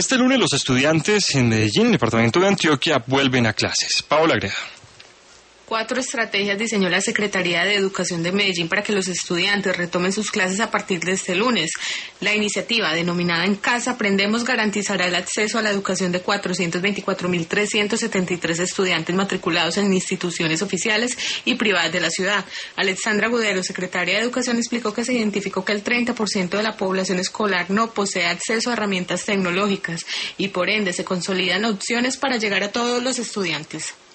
Este lunes los estudiantes en Medellín, departamento de Antioquia, vuelven a clases. Paola Greda. 4 estrategias diseñó la Secretaría de Educación de Medellín para que los estudiantes retomen sus clases a partir de este lunes. La iniciativa, denominada En Casa Aprendemos, garantizará el acceso a la educación de 424.373 estudiantes matriculados en instituciones oficiales y privadas de la ciudad. Alexandra Gudero, secretaria de Educación, explicó que se identificó que el 30% de la población escolar no posee acceso a herramientas tecnológicas y por ende se consolidan opciones para llegar a todos los estudiantes.